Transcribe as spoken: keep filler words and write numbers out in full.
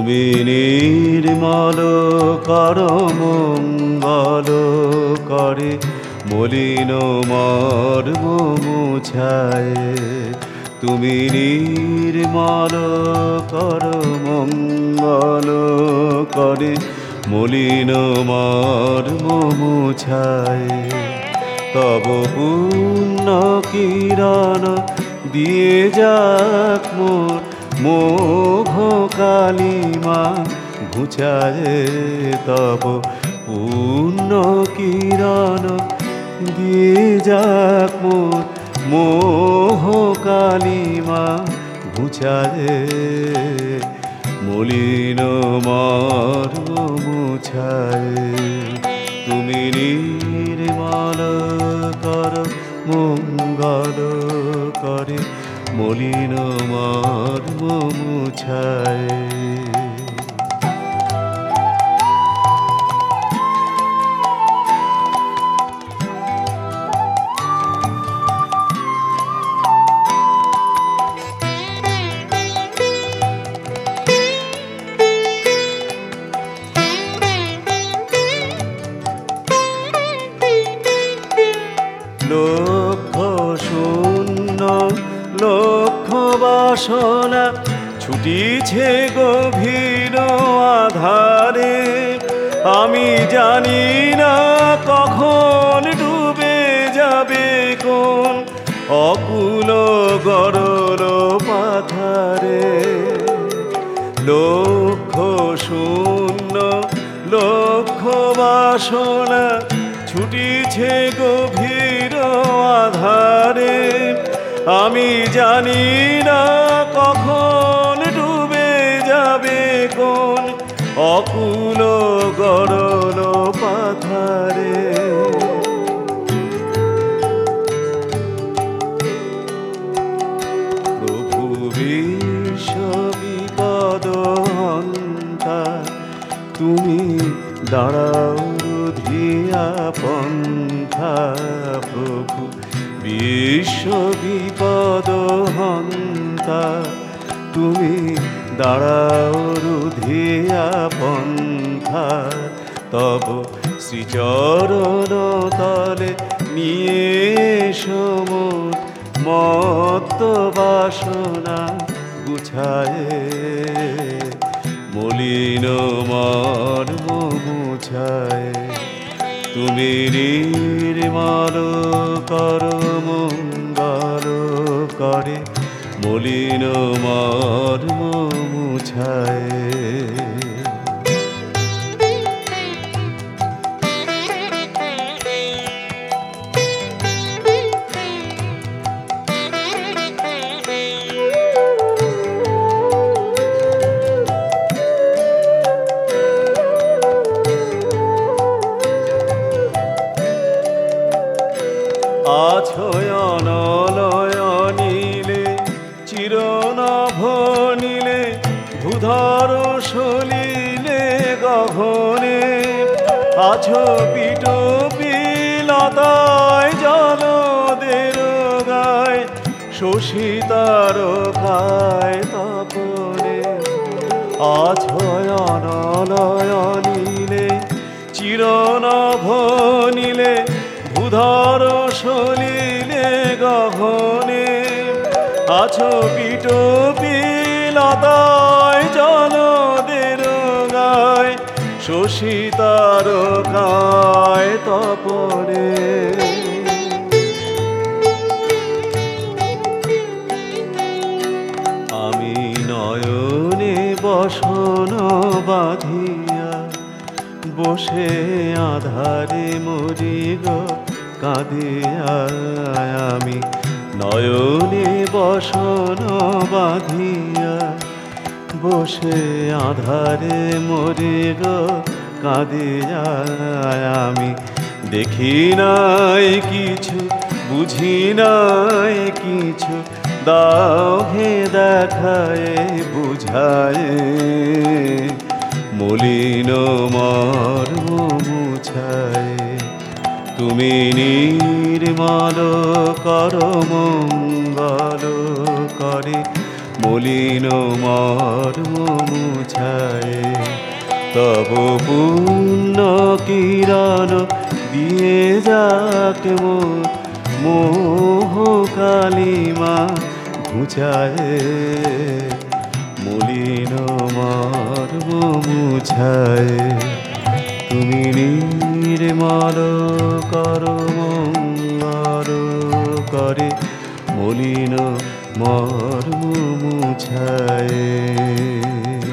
তুমি নির্মল কর মঙ্গল করে মলিন মর্ম মুছায়। তুমি নির্মল কর মঙ্গল করে মলিন মর্ম মুছায়। তব পুণ্য কিরণ দিয়ে যাক মোর মোঘ কালিমা ঘুচায়। তব পুণ্য কিরণ দিয়ে যাক মোর মোহ কালিমা ঘুচায়। মলিন মর্ম মুছায়। তুমি নির্মল কর মঙ্গল করে মলিন মর্ম মুছায়। লক্ষ শূন্য লক্ষ বাসনা ছুটিছে গভীর আধারে। আমি জানি না কখন ডুবে যাবে কোন অকুল গরল পাথারে। লক্ষ শূন্য লক্ষ বাসনা ছুটিছে গভীর আধারে। আমি জানি না কখন ডুবে যাবে কোন অকুল গরল পাথারে। প্রভু বিশ্ব বিপদ হন্তা তুমি দাঁড়াও রুধিয়া পন্থা। প্রভু বিশ্ব বিপদ হন্তা তুমি দাঁড়াও রুধিয়া পন্থা। তব শ্রীচরণ তলে নিয়ে সমর মত্ত বাসনা গুছায়। মলিন মর্ম মুছায়। তুমি নির্মল কর মঙ্গল করে মলিন মর্ম মুছায়। আছো অনলয় নীলে চিরনভ নীলে ভূধর সলিলে গহনে। আছো পিট পিলতায় জলদের গায় শোষিতার কায় তপনে। আছো অনলয় নীলে চিরনভ নীলে ভূধর সলিলে গহনে। আছো পিট পিলতায় জলদের গায় শোষিতার কায় তপনে। আমি নয়নে বসন বাঁধিয়া বসে আধারে মরি গো কাঁদিয়া। আমি নয়নে বসন বাঁধিয়া বসে আধারে মরি গো কাঁদিয়া। আমি দেখি নাই কিছু বুঝি নাই কিছু দাও হে দেখায় বুঝায়। মলিন মর্ম মুছায়। তুমি নির্মল কর মঙ্গল করে মলিন মর্ম মুছায়। তব পুণ্য কিরণ দিয়ে যাক মোর মোহ কালিমা ঘুচায়। মলিন মর্ম মুছায়। তুমি নির্মল করো মঙ্গল করে মলিন মর্ম মুছায়।